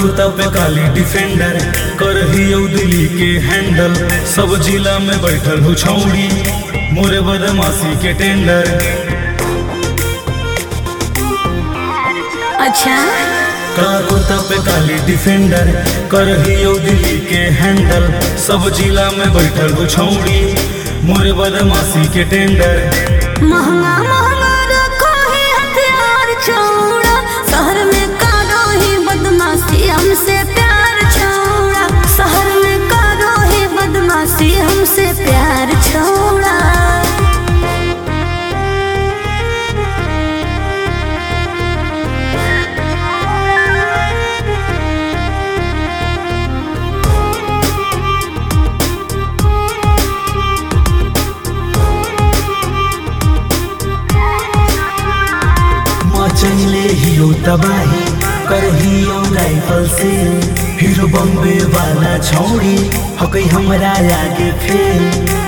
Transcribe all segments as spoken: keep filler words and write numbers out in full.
कुर्ता पे काली defender करही दिल्ली के handle. सब जिला में बैठल हूँ छौड़ी मोरे बदमाशी के टेंडर। अच्छा काला कुर्ता पे काली डिफेंडर करही दिल्ली के हैंडल। सब जिला में बैठल हूँ छौड़ी मोरे बदमाशी के टेंडर। महंगा महंगा रखो है हथियार छोड़ा, शहर में करो ही बदमाशी हमसे प्यार छोड़ा। शहर में करो ही बदमाशी हमसे प्यार छोड़ा। चले हीरो तबाही कर हियो राइफल से। हीरो बम्बे वाला छौड़ी हकई हमरा आगे फेल।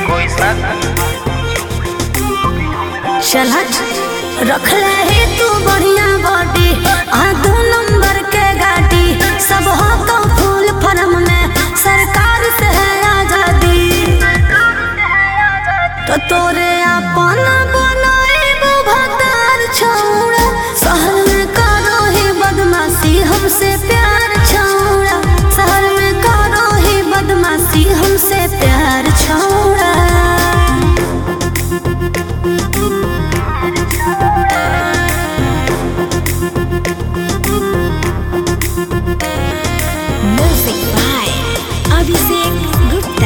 चल हट रखले है तू बढ़िया बॉडी आ दो नंबर के गाड़ी। सब हो तो फूल फरम में सरकार से है आजादी। तो तोरे अपन बनाए भतार छोड़ा, शहर में करो ही बदमाशी हमसे प्यार छोड़ा। शहर में करो ही बदमाशी हमसे प्यार छोड़ा। Music by Abhishek Gupta।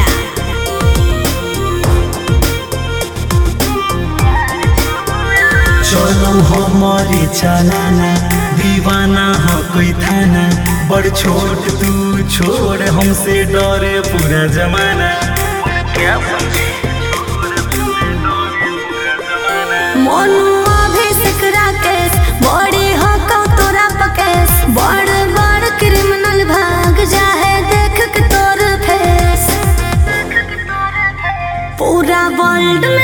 चलो हमारे चलाना दीवाना हो कोई थाना। बड़ छोट तू छोड़ हमसे डरे पूरा जमाना। क्या समझे मोनू अभिषेक राकेश बड़ी हो को तोरा पकेश। बड़ बड़ क्रिमिनल भाग जाए देख के तोर फेस। पूरा वर्ल्ड